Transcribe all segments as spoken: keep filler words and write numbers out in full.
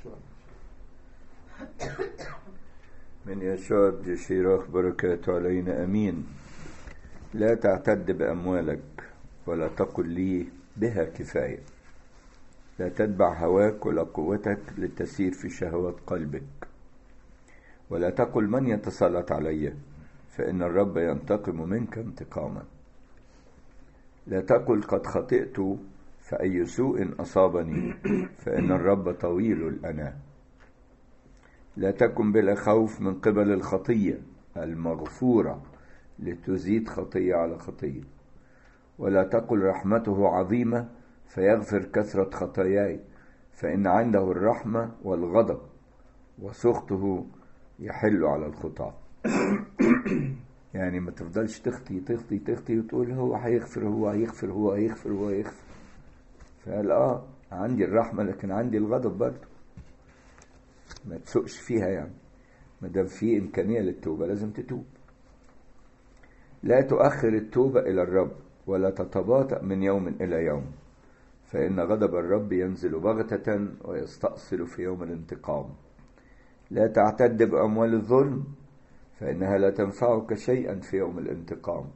من يشاء جشيراخ بركاته علينا أمين. لا تعتد بأموالك ولا تقل لي بها كفاية. لا تتبع هواك ولا قوتك لتسير في شهوات قلبك. ولا تقل من يتسلط علي فإن الرب ينتقم منك انتقاما. لا تقل قد خطئت فأي سوء أصابني فإن الرب طويل الأناة. لا تكن بلا خوف من قبل الخطية المغفورة لتزيد خطية على خطية. ولا تقل رحمته عظيمة فيغفر كثرة خطاياي فإن عنده الرحمة والغضب وسخطه يحل على الخطاة. يعني ما تفضلش تخطي تخطي تخطي وتقول هو هيغفر هو هيغفر هو هيغفر هو هيغفر. فقال اه عندي الرحمة لكن عندي الغضب برضه، ما تسوقش فيها. يعني ما دام في إمكانية للتوبة لازم تتوب. لا تؤخر التوبة إلى الرب ولا تتباطأ من يوم إلى يوم فإن غضب الرب ينزل بغتة ويستأصل في يوم الانتقام. لا تعتد بأموال الظلم فإنها لا تنفعك شيئا في يوم الانتقام.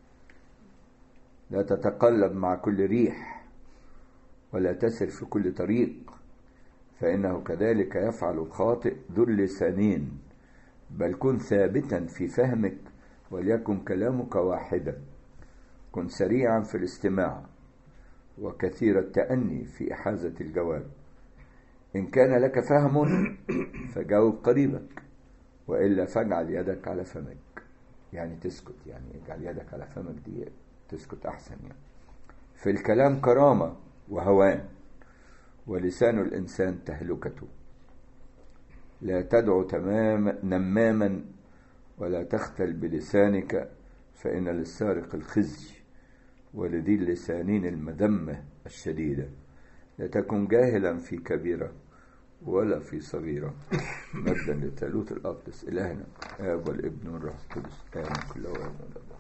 لا تتقلب مع كل ريح ولا تسر في كل طريق فإنه كذلك يفعل الخاطئ ذو اللسانين. بل كن ثابتا في فهمك وليكن كلامك واحدا. كن سريعا في الاستماع وكثير التأني في إحازة الجواب. إن كان لك فهم فجاوب قريبك وإلا فاجعل يدك على فمك. يعني تسكت، يعني اجعل يدك على فمك دي تسكت أحسن. يعني في الكلام كرامة وهوان ولسان الإنسان تهلكته. لا تدعو تماما نماما ولا تختل بلسانك فإن للسارق الخزي ولذي اللسانين المذمة الشديدة. لا تكن جاهلا في كبيرة ولا في صغيرة. مجدا للثالوث الأقدس إلهنا آب والابن والروح القدس آمين كله وآمين الله.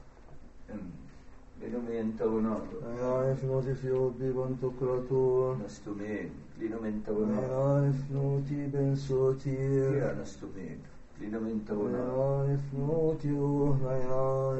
Linumentono. Ai fnuti fiubi bantukratur. Nastumen. Linumentono. Ai fnuti bensotir. Nastumen. Linumentono. Ai fnuti uhnai.